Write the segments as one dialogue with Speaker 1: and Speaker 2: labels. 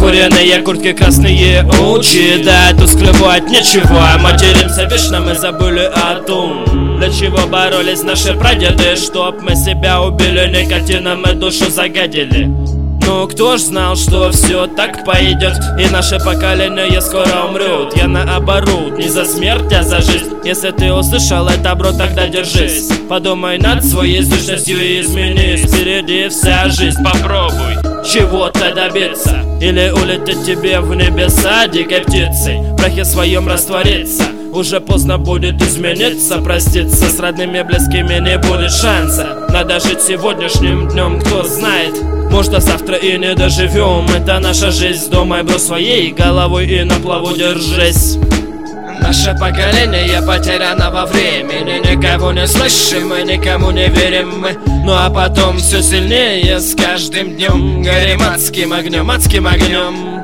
Speaker 1: Куриные куртки, красные очи. Да, тут скрывать нечего. Материмся вечно, мы забыли о том, для чего боролись наши прадеды. Чтоб мы себя убили, никотином и душу загадили. Ну кто ж знал, что все так пойдет, и наше поколение скоро умрет. Я наоборот, не за смерть, а за жизнь. Если ты услышал это, бро, тогда держись. Подумай над своей сущностью и изменись. Впереди вся жизнь, попробуй чего-то добиться, или улететь тебе в небеса дикой птицей, в прахе своем раствориться. Уже поздно будет измениться, проститься с родными, близкими не будет шанса. Надо жить сегодняшним днем, кто знает, может, завтра и не доживем. Это наша жизнь, думай, бро, своей головой и на плаву держись. Наше поколение потеряно во времени. Никого не слышим, мы никому не верим мы. Ну а потом все сильнее с каждым днем. Горим адским огнем, адским огнем.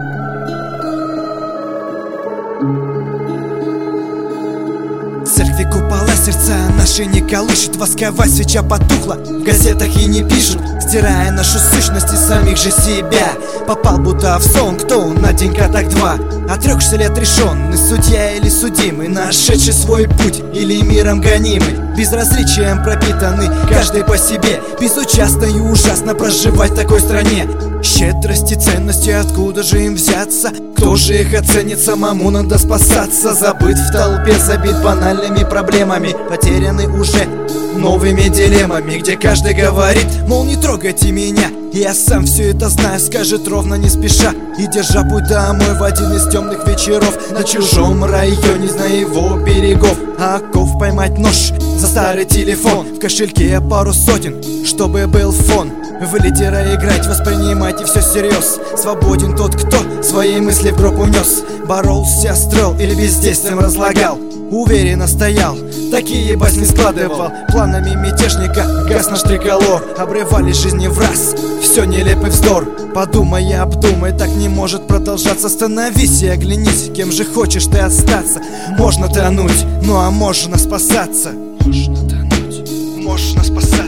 Speaker 2: Церкви купола, сердца наши не колышет. Восковая свеча потухла, в газетах и не пишут, стирая нашу сущность и самих же себя. Попал будто в сон, кто на денька так два. Отрекшься ли отрешенный, судья или судимый, нашедший свой путь или миром гонимый. Безразличием пропитанный, каждый по себе. Безучастно и ужасно проживать в такой стране. Щедрость и ценности, откуда же им взяться? Кто же их оценит? Самому надо спасаться. Забыт в толпе, забит банальными проблемами, потерянный уже новыми дилеммами, где каждый говорит, мол, не трогайте меня. Я сам все это знаю, скажет ровно, не спеша, и держа путь домой в один из темных вечеров. На чужом районе, зная его берегов, оков поймать нож за старый телефон. В кошельке пару сотен, чтобы был фон. В лидера играть, воспринимайте все всерьез. Свободен тот, кто свои мысли в гроб унес. Боролся, строил или бездействием разлагал. Уверенно стоял, такие басни складывал. Планами мятежника гас наш триколор. Обрывали жизни в раз, все нелепый вздор. Подумай и обдумай, так не может продолжаться. Остановись и оглянись, кем же хочешь ты остаться. Можно тонуть, ну а можно спасаться. Можно тонуть, можно спасаться.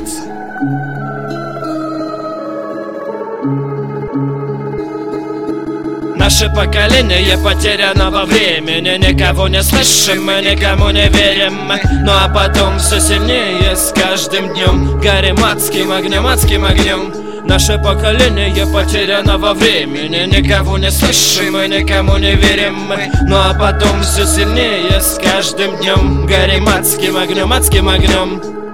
Speaker 1: Наше поколение потеряно во времени. Никого не слышим, мы никому не верим. Ну а потом все сильнее с каждым днем. Горим адским огнем, адским огнем. Наше поколение потеряно во времени. Никого не слышим, мы никому не верим. Ну а потом все сильнее с каждым днем. Горим адским огнем, адским огнем.